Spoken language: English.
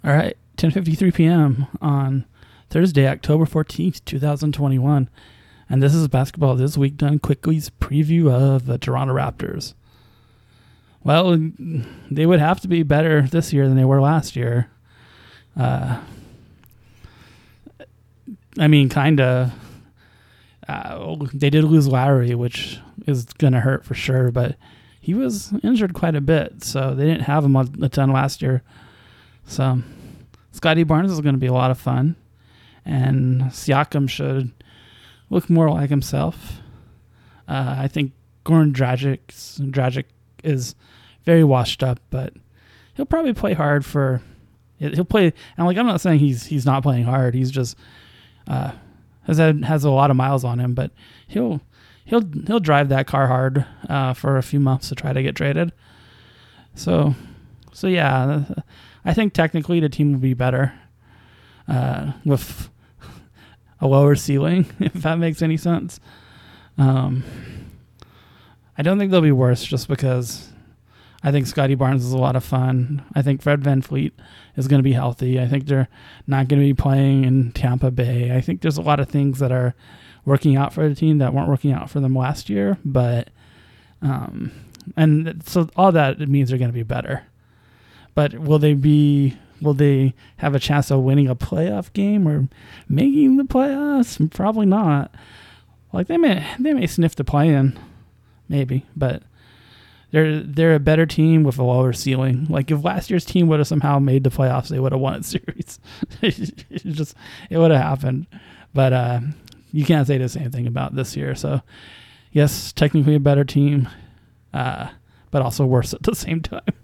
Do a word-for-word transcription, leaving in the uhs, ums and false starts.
All right, ten fifty-three p.m. on Thursday, October fourteenth, twenty twenty-one. And this is Basketball This Week Done Quickly's preview of the Toronto Raptors. Well, they would have to be better this year than they were last year. Uh, I mean, kind of. Uh, they did lose Lowry, which is going to hurt for sure, but he was injured quite a bit, so they didn't have him a ton last year. So Scotty Barnes is going to be a lot of fun, and Siakam should look more like himself. Uh, I think Goran Dragic, Dragic is very washed up, but he'll probably play hard for. He'll play, and like I'm not saying he's he's not playing hard. He's just uh, has had, has a lot of miles on him, but he'll he'll he'll drive that car hard uh, for a few months to try to get traded. So so yeah, I think technically the team will be better uh, with a lower ceiling, if that makes any sense. Um, I don't think they'll be worse just because I think Scotty Barnes is a lot of fun. I think Fred VanVleet is going to be healthy. I think they're not going to be playing in Tampa Bay. I think there's a lot of things that are working out for the team that weren't working out for them last year. But, um, and so all that it means they're going to be better. But will they be, will they have a chance of winning a playoff game or making the playoffs? Probably not. Like they may, they may sniff the play-in, maybe, but They're they're a better team with a lower ceiling. Like if last year's team would have somehow made the playoffs, they would have won a series. it just it would have happened. But uh, you can't say the same thing about this year. So yes, technically a better team, uh, but also worse at the same time.